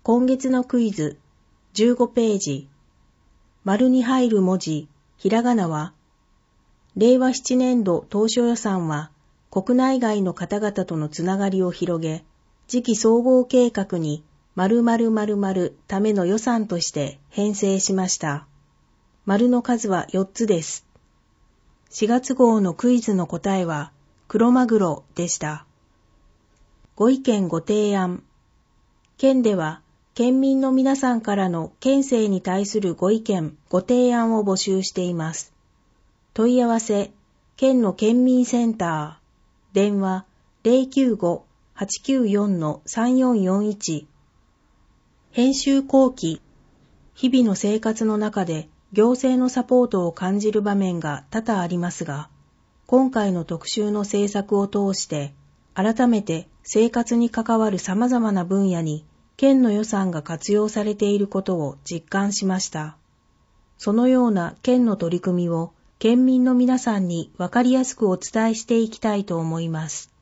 今月のクイズ、15ページ。丸に入る文字、ひらがなは、令和7年度当初予算は、国内外の方々とのつながりを広げ、次期総合計画に〇〇〇〇ための予算として編成しました。丸の数は4つです。4月号のクイズの答えは、クロマグロでした。ご意見ご提案。県では、県民の皆さんからの県政に対するご意見、ご提案を募集しています。問い合わせ、県の県民センター。電話 095-894-3441。編集後期。日々の生活の中で行政のサポートを感じる場面が多々ありますが、今回の特集の制作を通して、改めて生活に関わる様々な分野に県の予算が活用されていることを実感しました。そのような県の取り組みを県民の皆さんにわかりやすくお伝えしていきたいと思います。